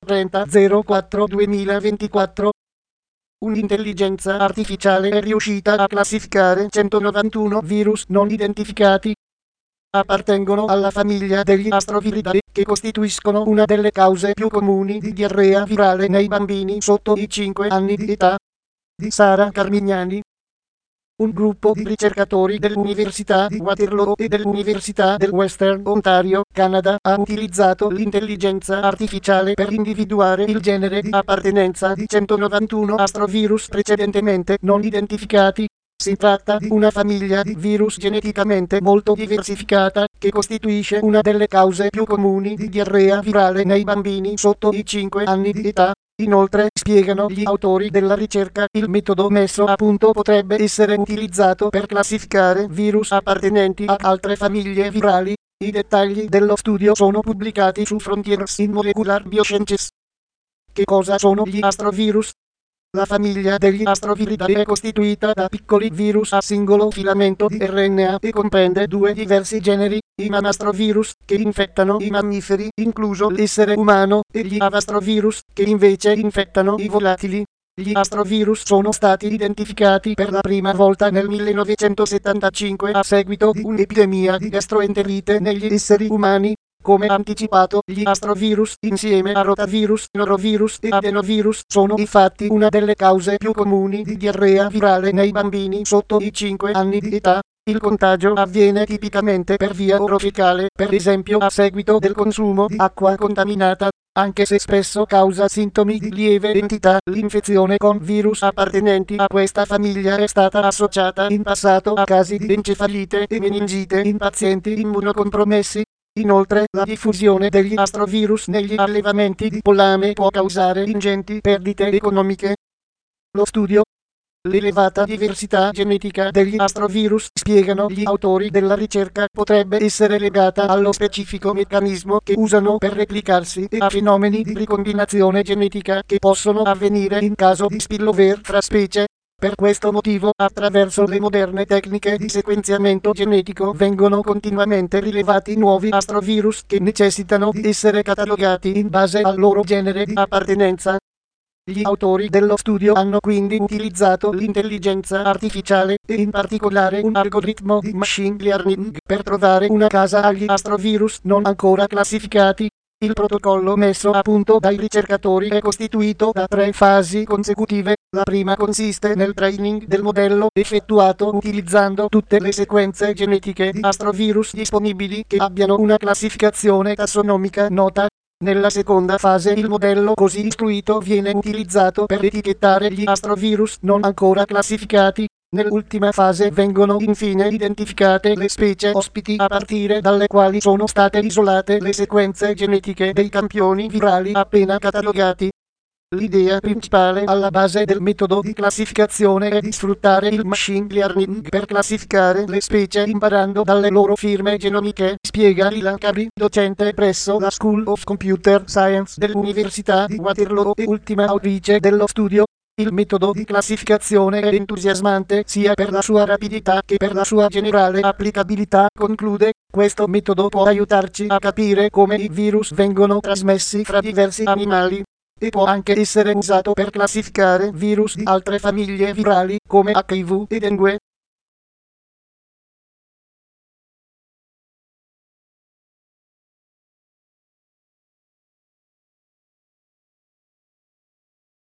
30/04/2024. Un'intelligenza artificiale è riuscita a classificare 191 virus non identificati. Appartengono alla famiglia degli Astroviridae, che costituiscono una delle cause più comuni di diarrea virale nei bambini sotto i 5 anni di età. Di Sara Carmignani. Un gruppo di ricercatori dell'Università di Waterloo e dell'Università del Western Ontario, Canada, ha utilizzato l'intelligenza artificiale per individuare il genere di appartenenza di 191 astrovirus precedentemente non identificati. Si tratta di una famiglia di virus geneticamente molto diversificata, che costituisce una delle cause più comuni di diarrea virale nei bambini sotto i 5 anni di età. Inoltre, spiegano gli autori della ricerca, il metodo messo a punto potrebbe essere utilizzato per classificare virus appartenenti a altre famiglie virali. I dettagli dello studio sono pubblicati su Frontiers in Molecular Biosciences. Che cosa sono gli astrovirus? La famiglia degli Astroviridae è costituita da piccoli virus a singolo filamento di RNA e comprende due diversi generi, i mammastro-virus, che infettano i mammiferi, incluso l'essere umano, e gli avastro-virus, che invece infettano i volatili. Gli astrovirus sono stati identificati per la prima volta nel 1975 a seguito di un'epidemia di gastroenterite negli esseri umani. Come anticipato, gli astrovirus, insieme a rotavirus, norovirus e adenovirus, sono infatti una delle cause più comuni di diarrea virale nei bambini sotto i 5 anni di età. Il contagio avviene tipicamente per via orofecale, per esempio a seguito del consumo di acqua contaminata, anche se spesso causa sintomi di lieve entità. L'infezione con virus appartenenti a questa famiglia è stata associata in passato a casi di encefalite e meningite in pazienti immunocompromessi. Inoltre, la diffusione degli astrovirus negli allevamenti di pollame può causare ingenti perdite economiche. Lo studio. L'elevata diversità genetica degli astrovirus, spiegano gli autori della ricerca, potrebbe essere legata allo specifico meccanismo che usano per replicarsi e a fenomeni di ricombinazione genetica che possono avvenire in caso di spillover fra specie. Per questo motivo, attraverso le moderne tecniche di sequenziamento genetico vengono continuamente rilevati nuovi astrovirus che necessitano di essere catalogati in base al loro genere di appartenenza. Gli autori dello studio hanno quindi utilizzato l'intelligenza artificiale, e in particolare un algoritmo di machine learning, per trovare una casa agli astrovirus non ancora classificati. Il protocollo messo a punto dai ricercatori è costituito da 3 fasi consecutive. La prima consiste nel training del modello, effettuato utilizzando tutte le sequenze genetiche di astrovirus disponibili che abbiano una classificazione tassonomica nota. Nella seconda fase il modello così istruito viene utilizzato per etichettare gli astrovirus non ancora classificati. Nell'ultima fase vengono infine identificate le specie ospiti a partire dalle quali sono state isolate le sequenze genetiche dei campioni virali appena catalogati. L'idea principale alla base del metodo di classificazione è di sfruttare il machine learning per classificare le specie imparando dalle loro firme genomiche, spiega Ilan Cabri, docente presso la School of Computer Science dell'Università di Waterloo e ultima autrice dello studio. Il metodo di classificazione è entusiasmante sia per la sua rapidità che per la sua generale applicabilità, conclude. Questo metodo può aiutarci a capire come i virus vengono trasmessi fra diversi animali, e può anche essere usato per classificare virus di altre famiglie virali, come HIV e dengue.